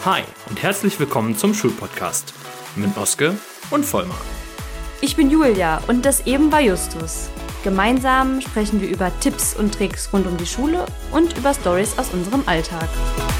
Hi und herzlich willkommen zum Schulpodcast mit Oske und Vollmar. Ich bin Julia und das eben war Justus. Gemeinsam sprechen wir über Tipps und Tricks rund um die Schule und über Storys aus unserem Alltag.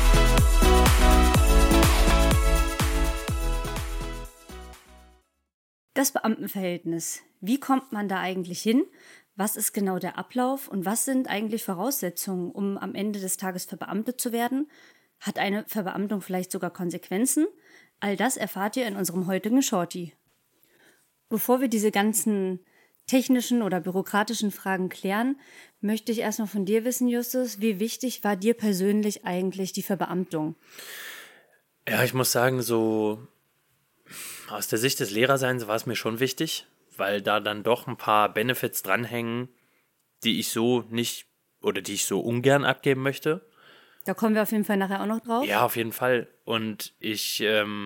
Das Beamtenverhältnis. Wie kommt man da eigentlich hin? Was ist genau der Ablauf und was sind eigentlich Voraussetzungen, um am Ende des Tages verbeamtet zu werden? Hat eine Verbeamtung vielleicht sogar Konsequenzen? All das erfahrt ihr in unserem heutigen Shorty. Bevor wir diese ganzen technischen oder bürokratischen Fragen klären, möchte ich erstmal von dir wissen, Justus, wie wichtig war dir persönlich eigentlich die Verbeamtung? Ja, ich muss sagen, so aus der Sicht des Lehrerseins war es mir schon wichtig, weil da dann doch ein paar Benefits dranhängen, die ich so nicht oder die ich so ungern abgeben möchte. Da kommen wir auf jeden Fall nachher auch noch drauf. Ja, auf jeden Fall. Und ich,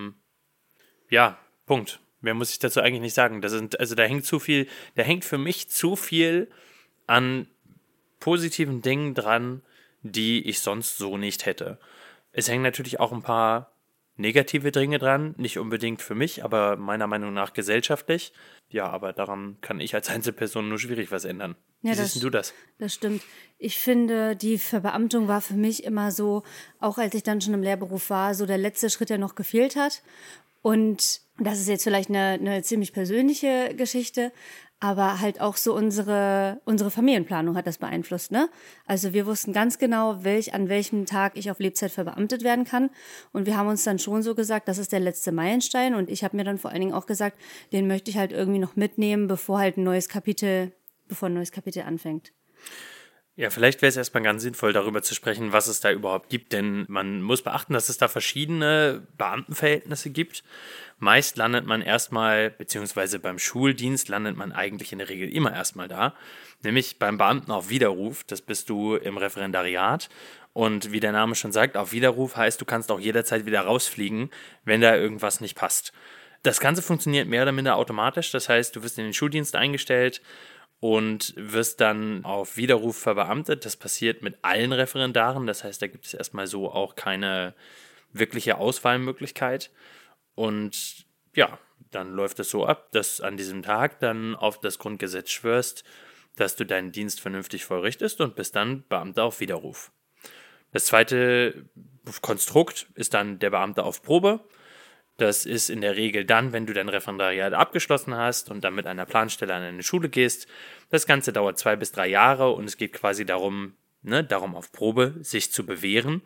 Punkt. Mehr muss ich dazu eigentlich nicht sagen. Da hängt für mich zu viel an positiven Dingen dran, die ich sonst so nicht hätte. Es hängen natürlich auch ein paar negative Dinge dran, nicht unbedingt für mich, aber meiner Meinung nach gesellschaftlich. Ja, aber daran kann ich als Einzelperson nur schwierig was ändern. Wie siehst du das? Das stimmt. Ich finde, die Verbeamtung war für mich immer so, auch als ich dann schon im Lehrberuf war, so der letzte Schritt, der noch gefehlt hat. Und das ist jetzt vielleicht eine ziemlich persönliche Geschichte, aber halt auch so unsere Familienplanung hat das beeinflusst, ne? Also wir wussten ganz genau, an welchem Tag ich auf Lebzeit verbeamtet werden kann. Und wir haben uns dann schon so gesagt, das ist der letzte Meilenstein. Und ich habe mir dann vor allen Dingen auch gesagt, den möchte ich halt irgendwie noch mitnehmen, bevor ein neues Kapitel anfängt. Ja, vielleicht wäre es erstmal ganz sinnvoll, darüber zu sprechen, was es da überhaupt gibt, denn man muss beachten, dass es da verschiedene Beamtenverhältnisse gibt. Meist landet man erstmal, beziehungsweise beim Schuldienst landet man eigentlich in der Regel immer erstmal da, nämlich beim Beamten auf Widerruf, das bist du im Referendariat. Und wie der Name schon sagt, auf Widerruf heißt, du kannst auch jederzeit wieder rausfliegen, wenn da irgendwas nicht passt. Das Ganze funktioniert mehr oder minder automatisch, das heißt, du wirst in den Schuldienst eingestellt und wirst dann auf Widerruf verbeamtet. Das passiert mit allen Referendaren. Das heißt, da gibt es erstmal so auch keine wirkliche Auswahlmöglichkeit. Und ja, dann läuft es so ab, dass an diesem Tag dann auf das Grundgesetz schwörst, dass du deinen Dienst vernünftig vollrichtest und bist dann Beamter auf Widerruf. Das zweite Konstrukt ist dann der Beamte auf Probe. Das ist in der Regel dann, wenn du dein Referendariat abgeschlossen hast und dann mit einer Planstelle an eine Schule gehst. Das Ganze dauert 2 bis 3 Jahre und es geht quasi darum auf Probe, sich zu bewähren.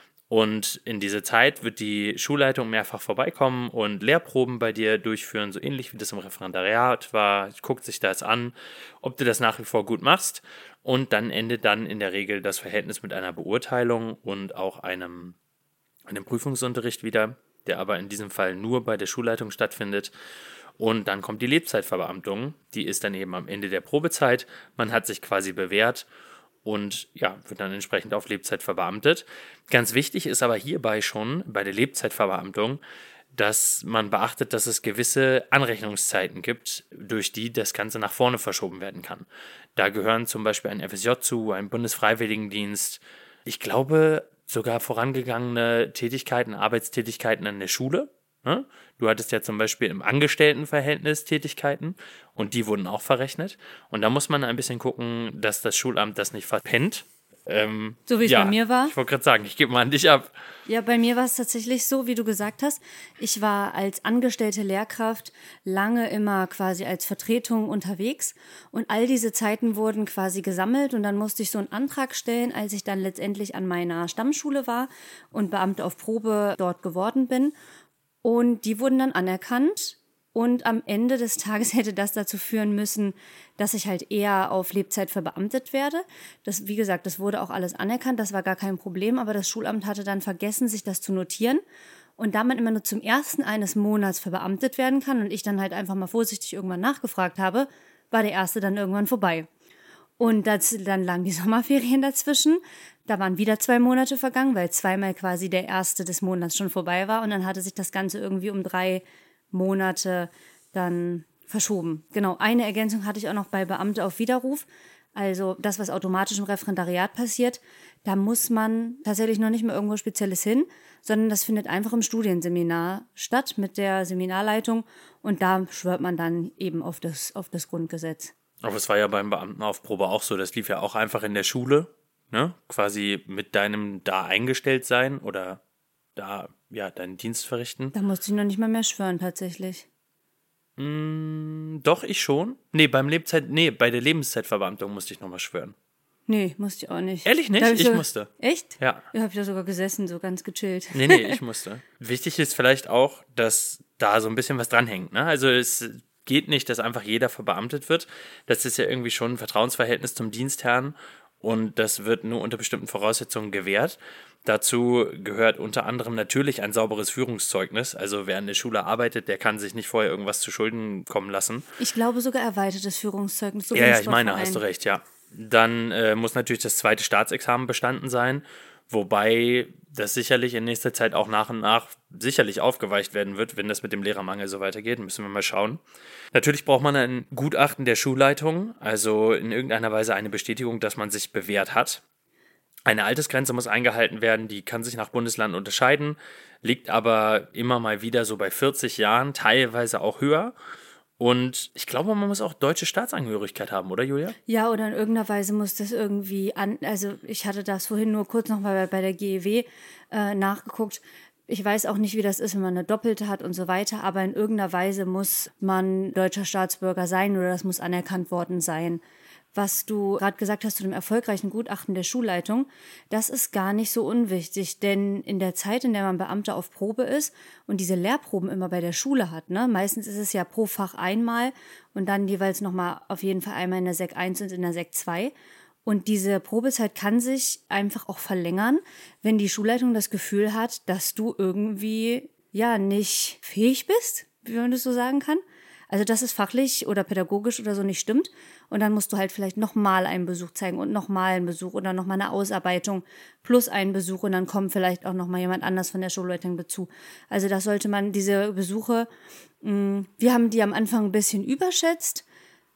Und in dieser Zeit wird die Schulleitung mehrfach vorbeikommen und Lehrproben bei dir durchführen, so ähnlich wie das im Referendariat war. Guckt sich das an, ob du das nach wie vor gut machst. Und dann endet dann in der Regel das Verhältnis mit einer Beurteilung und auch einem Prüfungsunterricht wieder, der aber in diesem Fall nur bei der Schulleitung stattfindet. Und dann kommt die Lebzeitverbeamtung, die ist dann eben am Ende der Probezeit. Man hat sich quasi bewährt und ja, wird dann entsprechend auf Lebzeit verbeamtet. Ganz wichtig ist aber hierbei schon bei der Lebzeitverbeamtung, dass man beachtet, dass es gewisse Anrechnungszeiten gibt, durch die das Ganze nach vorne verschoben werden kann. Da gehören zum Beispiel ein FSJ zu, ein Bundesfreiwilligendienst. Ich glaube, sogar vorangegangene Arbeitstätigkeiten an der Schule. Ne? Du hattest ja zum Beispiel im Angestelltenverhältnis Tätigkeiten und die wurden auch verrechnet. Und da muss man ein bisschen gucken, dass das Schulamt das nicht verpennt. So wie es bei mir war. Ich wollte gerade sagen, ich gebe mal an dich ab. Ja, bei mir war es tatsächlich so, wie du gesagt hast. Ich war als angestellte Lehrkraft lange immer quasi als Vertretung unterwegs und all diese Zeiten wurden quasi gesammelt und dann musste ich so einen Antrag stellen, als ich dann letztendlich an meiner Stammschule war und Beamte auf Probe dort geworden bin. Und die wurden dann anerkannt. Und am Ende des Tages hätte das dazu führen müssen, dass ich halt eher auf Lebzeit verbeamtet werde. Das, wie gesagt, das wurde auch alles anerkannt, das war gar kein Problem, aber das Schulamt hatte dann vergessen, sich das zu notieren. Und da man immer nur zum 1. eines Monats verbeamtet werden kann und ich dann halt einfach mal vorsichtig irgendwann nachgefragt habe, war der 1. dann irgendwann vorbei. Und dann lagen die Sommerferien dazwischen. Da waren wieder 2 Monate vergangen, weil zweimal quasi der 1. des Monats schon vorbei war. Und dann hatte sich das Ganze irgendwie um 3 Monate dann verschoben. Genau, eine Ergänzung hatte ich auch noch bei Beamte auf Widerruf. Also das, was automatisch im Referendariat passiert, da muss man tatsächlich noch nicht mehr irgendwo Spezielles hin, sondern das findet einfach im Studienseminar statt mit der Seminarleitung und da schwört man dann eben auf das Grundgesetz. Aber es war ja beim Beamtenaufprobe auch so, das lief ja auch einfach in der Schule, ne? Quasi mit deinem da eingestellt sein oder da, ja, deinen Dienst verrichten. Da musste ich noch nicht mal mehr schwören tatsächlich. Doch, ich schon. Nee, bei der Lebenszeitverbeamtung musste ich nochmal schwören. Nee, musste ich auch nicht. Ehrlich nicht? Ich musste. Echt? Ja. Ja, hab ich da sogar gesessen, so ganz gechillt. Nee, ich musste. Wichtig ist vielleicht auch, dass da so ein bisschen was dranhängt, ne? Also es geht nicht, dass einfach jeder verbeamtet wird. Das ist ja irgendwie schon ein Vertrauensverhältnis zum Dienstherrn und das wird nur unter bestimmten Voraussetzungen gewährt. Dazu gehört unter anderem natürlich ein sauberes Führungszeugnis. Also wer in der Schule arbeitet, der kann sich nicht vorher irgendwas zu Schulden kommen lassen. Ich glaube sogar erweitertes Führungszeugnis. So Ja, ich meine, hast du recht, ja. Dann muss natürlich das zweite Staatsexamen bestanden sein, wobei das sicherlich in nächster Zeit auch nach und nach sicherlich aufgeweicht werden wird, wenn das mit dem Lehrermangel so weitergeht. Müssen wir mal schauen. Natürlich braucht man ein Gutachten der Schulleitung, also in irgendeiner Weise eine Bestätigung, dass man sich bewährt hat. Eine Altersgrenze muss eingehalten werden, die kann sich nach Bundesland unterscheiden, liegt aber immer mal wieder so bei 40 Jahren, teilweise auch höher. Und ich glaube, man muss auch deutsche Staatsangehörigkeit haben, oder Julia? Ja, oder in irgendeiner Weise muss das irgendwie also ich hatte das vorhin nur kurz noch mal bei der GEW nachgeguckt. Ich weiß auch nicht, wie das ist, wenn man eine Doppelte hat und so weiter, aber in irgendeiner Weise muss man deutscher Staatsbürger sein oder das muss anerkannt worden sein. Was du gerade gesagt hast zu dem erfolgreichen Gutachten der Schulleitung, das ist gar nicht so unwichtig, denn in der Zeit, in der man Beamter auf Probe ist und diese Lehrproben immer bei der Schule hat, ne, meistens ist es ja pro Fach einmal und dann jeweils nochmal auf jeden Fall einmal in der Sek 1 und in der Sek 2. Und diese Probezeit kann sich einfach auch verlängern, wenn die Schulleitung das Gefühl hat, dass du irgendwie ja nicht fähig bist, wie man das so sagen kann. Also dass es fachlich oder pädagogisch oder so nicht stimmt und dann musst du halt vielleicht nochmal einen Besuch zeigen und nochmal einen Besuch oder nochmal eine Ausarbeitung plus einen Besuch und dann kommt vielleicht auch nochmal jemand anders von der Schulleitung dazu. Also das sollte man, diese Besuche, wir haben die am Anfang ein bisschen überschätzt,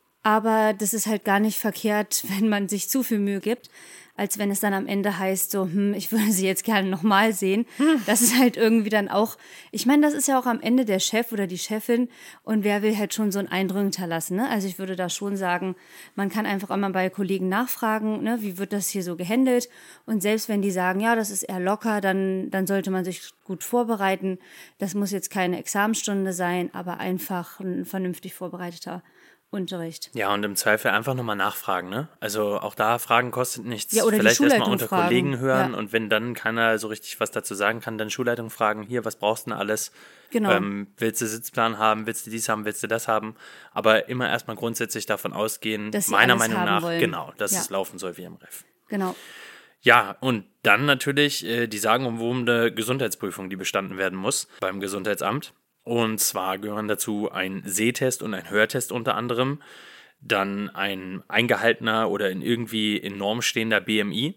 aber das ist halt gar nicht verkehrt, wenn man sich zu viel Mühe gibt, als wenn es dann am Ende heißt so, ich würde sie jetzt gerne nochmal sehen. Das ist halt irgendwie dann auch, ich meine, das ist ja auch am Ende der Chef oder die Chefin und wer will halt schon so einen Eindruck hinterlassen, ne? Also ich würde da schon sagen, man kann einfach einmal bei Kollegen nachfragen, ne, wie wird das hier so gehandelt und selbst wenn die sagen, ja, das ist eher locker, dann sollte man sich gut vorbereiten. Das muss jetzt keine Examensstunde sein, aber einfach ein vernünftig vorbereiteter Unterricht. Ja, und im Zweifel einfach nochmal nachfragen, ne? Also auch da Fragen kostet nichts. Ja, oder vielleicht die erstmal unter fragen. Kollegen hören ja. Und wenn dann keiner so richtig was dazu sagen kann, dann Schulleitung fragen, hier, was brauchst du denn alles? Genau. Willst du Sitzplan haben, willst du dies haben, willst du das haben? Aber immer erstmal grundsätzlich davon ausgehen, dass sie meiner alles Meinung haben nach, wollen. genau, dass Ja. es laufen soll wie im Ref. Genau. Ja, und dann natürlich die sagenumwobene Gesundheitsprüfung, die bestanden werden muss beim Gesundheitsamt. Und zwar gehören dazu ein Sehtest und ein Hörtest unter anderem. Dann ein eingehaltener oder irgendwie in Norm stehender BMI.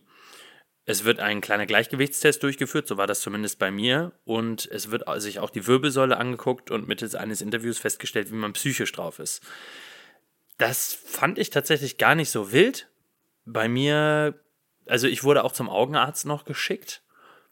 Es wird ein kleiner Gleichgewichtstest durchgeführt, so war das zumindest bei mir. Und es wird sich auch die Wirbelsäule angeguckt und mittels eines Interviews festgestellt, wie man psychisch drauf ist. Das fand ich tatsächlich gar nicht so wild. Bei mir, also ich wurde auch zum Augenarzt noch geschickt.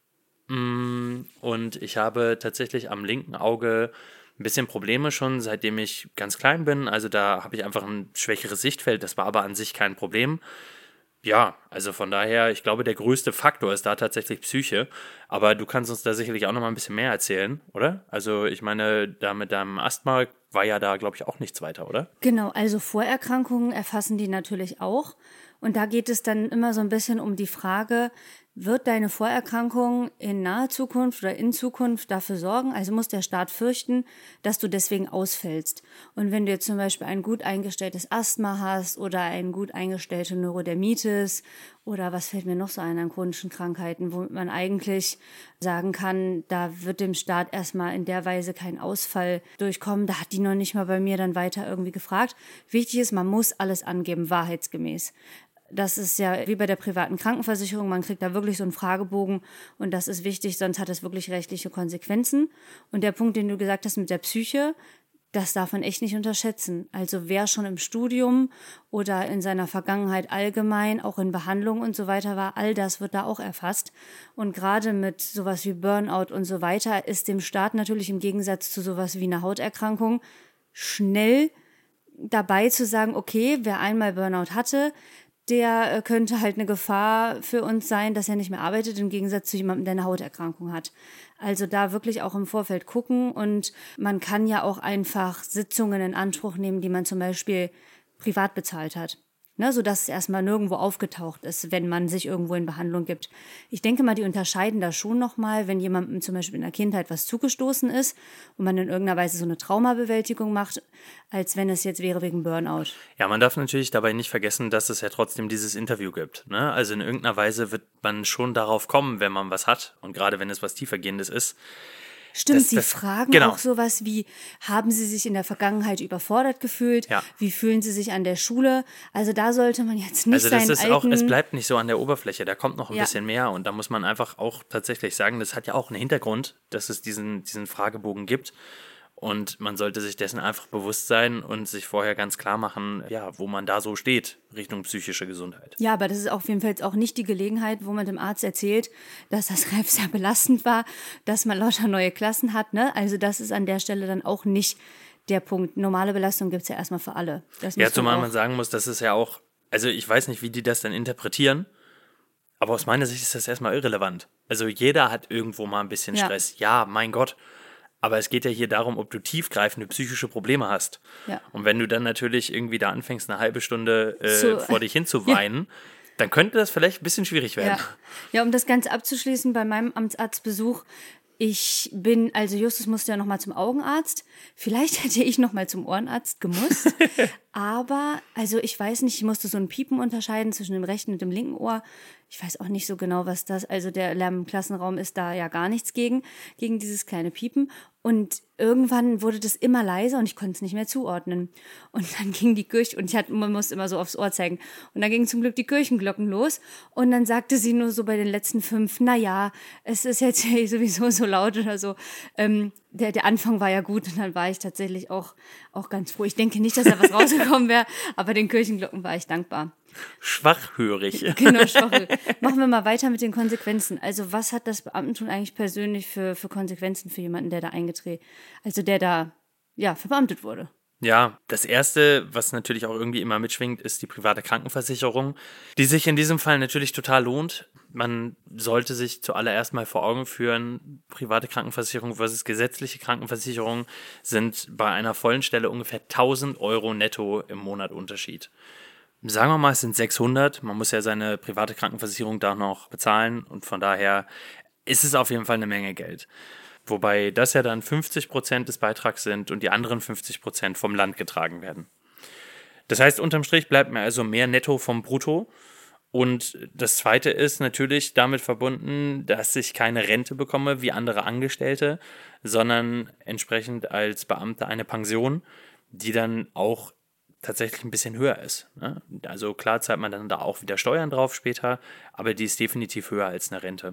Und ich habe tatsächlich am linken Auge ein bisschen Probleme schon, seitdem ich ganz klein bin. Also da habe ich einfach ein schwächeres Sichtfeld. Das war aber an sich kein Problem. Ja, also von daher, ich glaube, der größte Faktor ist da tatsächlich Psyche. Aber du kannst uns da sicherlich auch noch mal ein bisschen mehr erzählen, oder? Also ich meine, da mit deinem Asthma war ja da, glaube ich, auch nichts weiter, oder? Genau, also Vorerkrankungen erfassen die natürlich auch. Und da geht es dann immer so ein bisschen um die Frage, wird deine Vorerkrankung in naher Zukunft oder in Zukunft dafür sorgen, also muss der Staat fürchten, dass du deswegen ausfällst. Und wenn du jetzt zum Beispiel ein gut eingestelltes Asthma hast oder eine gut eingestellte Neurodermitis oder was fällt mir noch so ein an chronischen Krankheiten, womit man eigentlich sagen kann, da wird dem Staat erstmal in der Weise kein Ausfall durchkommen. Da hat die noch nicht mal bei mir dann weiter irgendwie gefragt. Wichtig ist, man muss alles angeben, wahrheitsgemäß. Das ist ja wie bei der privaten Krankenversicherung, man kriegt da wirklich so einen Fragebogen und das ist wichtig, sonst hat es wirklich rechtliche Konsequenzen. Und der Punkt, den du gesagt hast mit der Psyche, das darf man echt nicht unterschätzen. Also wer schon im Studium oder in seiner Vergangenheit allgemein, auch in Behandlung und so weiter war, all das wird da auch erfasst. Und gerade mit sowas wie Burnout und so weiter ist dem Staat natürlich im Gegensatz zu sowas wie einer Hauterkrankung schnell dabei zu sagen, okay, wer einmal Burnout hatte, der könnte halt eine Gefahr für uns sein, dass er nicht mehr arbeitet, im Gegensatz zu jemandem, der eine Hauterkrankung hat. Also da wirklich auch im Vorfeld gucken und man kann ja auch einfach Sitzungen in Anspruch nehmen, die man zum Beispiel privat bezahlt hat. Ne, sodass es erstmal nirgendwo aufgetaucht ist, wenn man sich irgendwo in Behandlung gibt. Ich denke mal, die unterscheiden da schon nochmal, wenn jemandem zum Beispiel in der Kindheit was zugestoßen ist und man in irgendeiner Weise so eine Traumabewältigung macht, als wenn es jetzt wäre wegen Burnout. Ja, man darf natürlich dabei nicht vergessen, dass es ja trotzdem dieses Interview gibt. Ne? Also in irgendeiner Weise wird man schon darauf kommen, wenn man was hat und gerade wenn es was Tiefergehendes ist. Stimmt, sie fragen genau. auch sowas wie, haben Sie sich in der Vergangenheit überfordert gefühlt? Ja. Wie fühlen Sie sich an der Schule? Also da sollte man jetzt nicht also das seinen ist alten... auch, es bleibt nicht so an der Oberfläche, da kommt noch ein Ja. bisschen mehr und da muss man einfach auch tatsächlich sagen, das hat ja auch einen Hintergrund, dass es diesen Fragebogen gibt und man sollte sich dessen einfach bewusst sein und sich vorher ganz klar machen, ja, wo man da so steht, Richtung psychische Gesundheit. Ja, aber das ist auf jeden Fall jetzt auch nicht die Gelegenheit, wo man dem Arzt erzählt, dass das Ref sehr belastend war, dass man lauter neue Klassen hat, ne? Also das ist an der Stelle dann auch nicht der Punkt. Normale Belastung gibt's ja erstmal für alle. Das Ja, muss zumal auch- man sagen muss, das ist ja auch, also ich weiß nicht, wie die das dann interpretieren, aber aus meiner Sicht ist das erstmal irrelevant. Also jeder hat irgendwo mal ein bisschen Ja. Stress. Ja, mein Gott. Aber es geht ja hier darum, ob du tiefgreifende psychische Probleme hast. Ja. Und wenn du dann natürlich irgendwie da anfängst, eine halbe Stunde So, vor dich hin zu weinen, dann könnte das vielleicht ein bisschen schwierig werden. Ja, um das Ganze abzuschließen, bei meinem Amtsarztbesuch, also Justus musste ja nochmal zum Augenarzt. Vielleicht hätte ich nochmal zum Ohrenarzt gemusst. Aber, also ich weiß nicht, ich musste so ein Piepen unterscheiden zwischen dem rechten und dem linken Ohr. Ich weiß auch nicht so genau, was das, also der Lärm im Klassenraum ist da ja gar nichts gegen dieses kleine Piepen. Und irgendwann wurde das immer leiser und ich konnte es nicht mehr zuordnen. Und dann ging die Kirche, und man musste immer so aufs Ohr zeigen. Und dann gingen zum Glück die Kirchenglocken los. Und dann sagte sie nur so bei den letzten 5, naja, es ist jetzt sowieso so laut oder so. Der Anfang war ja gut und dann war ich tatsächlich auch ganz froh. Ich denke nicht, dass da was rausgekommen wäre, aber den Kirchenglocken war ich dankbar. Schwachhörig. Genau, schwach. Machen wir mal weiter mit den Konsequenzen. Also was hat das Beamtentum eigentlich persönlich für Konsequenzen für jemanden, der da verbeamtet wurde? Ja, das Erste, was natürlich auch irgendwie immer mitschwingt, ist die private Krankenversicherung, die sich in diesem Fall natürlich total lohnt. Man sollte sich zuallererst mal vor Augen führen, private Krankenversicherung versus gesetzliche Krankenversicherung sind bei einer vollen Stelle ungefähr 1.000 Euro netto im Monat Unterschied. Sagen wir mal, es sind 600. Man muss ja seine private Krankenversicherung da noch bezahlen und von daher ist es auf jeden Fall eine Menge Geld. Wobei das ja dann 50% des Beitrags sind und die anderen 50% vom Land getragen werden. Das heißt, unterm Strich bleibt mir also mehr netto vom Brutto. Und das Zweite ist natürlich damit verbunden, dass ich keine Rente bekomme wie andere Angestellte, sondern entsprechend als Beamter eine Pension, die dann auch tatsächlich ein bisschen höher ist. Ne? Also klar zahlt man dann da auch wieder Steuern drauf später, aber die ist definitiv höher als eine Rente.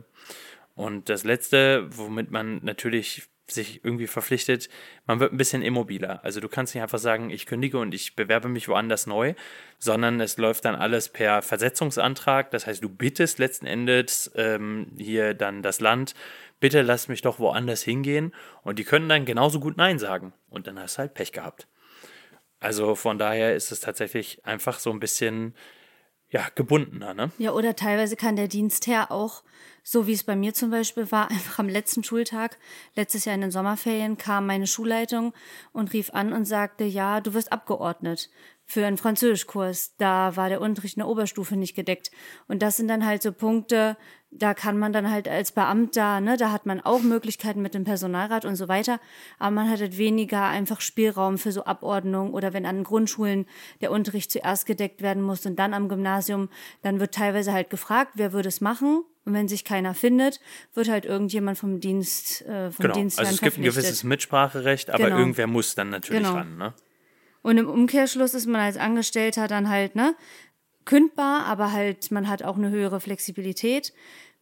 Und das Letzte, womit man natürlich sich irgendwie verpflichtet, man wird ein bisschen immobiler. Also du kannst nicht einfach sagen, ich kündige und ich bewerbe mich woanders neu, sondern es läuft dann alles per Versetzungsantrag. Das heißt, du bittest letzten Endes hier dann das Land, bitte lass mich doch woanders hingehen. Und die können dann genauso gut Nein sagen. Und dann hast du halt Pech gehabt. Also von daher ist es tatsächlich einfach so ein bisschen gebundener, ne? Ja, oder teilweise kann der Dienstherr auch, so wie es bei mir zum Beispiel war, einfach am letzten Schultag, letztes Jahr in den Sommerferien, kam meine Schulleitung und rief an und sagte, ja, du wirst abgeordnet für einen Französischkurs. Da war der Unterricht in der Oberstufe nicht gedeckt. Und das sind dann halt so Punkte, da kann man dann halt als Beamter, ne, da hat man auch Möglichkeiten mit dem Personalrat und so weiter, aber man hat halt weniger einfach Spielraum für so Abordnung oder wenn an Grundschulen der Unterricht zuerst gedeckt werden muss und dann am Gymnasium, dann wird teilweise halt gefragt, wer würde es machen? Und wenn sich keiner findet, wird halt irgendjemand vom Dienstherrn Also es gibt ein gewisses Mitspracherecht, aber Genau. irgendwer muss dann natürlich Genau. ran, ne? Und im Umkehrschluss ist man als Angestellter dann halt, ne, kündbar, aber halt, man hat auch eine höhere Flexibilität.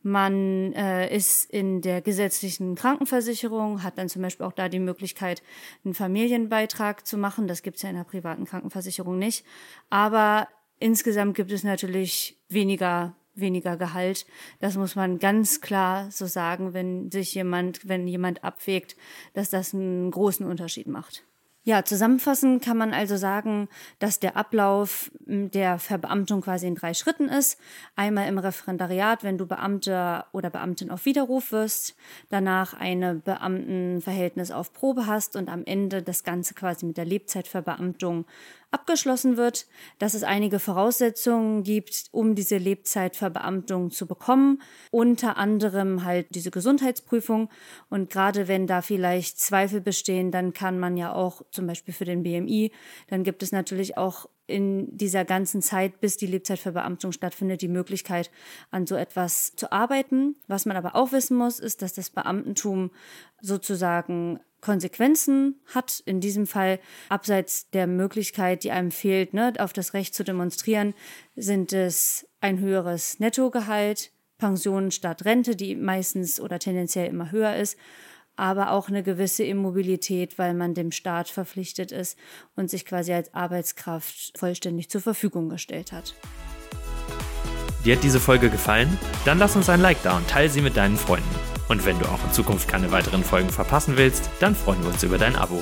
Man ist in der gesetzlichen Krankenversicherung, hat dann zum Beispiel auch da die Möglichkeit, einen Familienbeitrag zu machen. Das gibt es ja in der privaten Krankenversicherung nicht. Aber insgesamt gibt es natürlich weniger Gehalt. Das muss man ganz klar so sagen, wenn jemand abwägt, dass das einen großen Unterschied macht. Ja, zusammenfassend kann man also sagen, dass der Ablauf der Verbeamtung quasi in 3 Schritten ist. Einmal im Referendariat, wenn du Beamter oder Beamtin auf Widerruf wirst, danach eine Beamtenverhältnis auf Probe hast und am Ende das Ganze quasi mit der Lebzeitverbeamtung abgeschlossen wird, dass es einige Voraussetzungen gibt, um diese Lebzeitverbeamtung zu bekommen, unter anderem halt diese Gesundheitsprüfung, und gerade wenn da vielleicht Zweifel bestehen, dann kann man ja auch zum Beispiel für den BMI, dann gibt es natürlich auch in dieser ganzen Zeit, bis die Lebzeitverbeamtung stattfindet, die Möglichkeit, an so etwas zu arbeiten. Was man aber auch wissen muss, ist, dass das Beamtentum sozusagen Konsequenzen hat. In diesem Fall, abseits der Möglichkeit, die einem fehlt, auf das Recht zu demonstrieren, sind es ein höheres Nettogehalt, Pension statt Rente, die meistens oder tendenziell immer höher ist, aber auch eine gewisse Immobilität, weil man dem Staat verpflichtet ist und sich quasi als Arbeitskraft vollständig zur Verfügung gestellt hat. Dir hat diese Folge gefallen? Dann lass uns ein Like da und teile sie mit deinen Freunden. Und wenn du auch in Zukunft keine weiteren Folgen verpassen willst, dann freuen wir uns über dein Abo.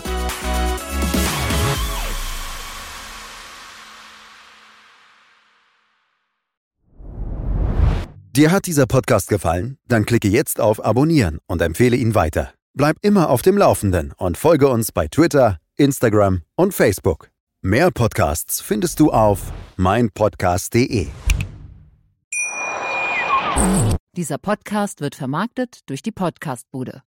Dir hat dieser Podcast gefallen? Dann klicke jetzt auf Abonnieren und empfehle ihn weiter. Bleib immer auf dem Laufenden und folge uns bei Twitter, Instagram und Facebook. Mehr Podcasts findest du auf meinpodcast.de. Dieser Podcast wird vermarktet durch die Podcast-Bude.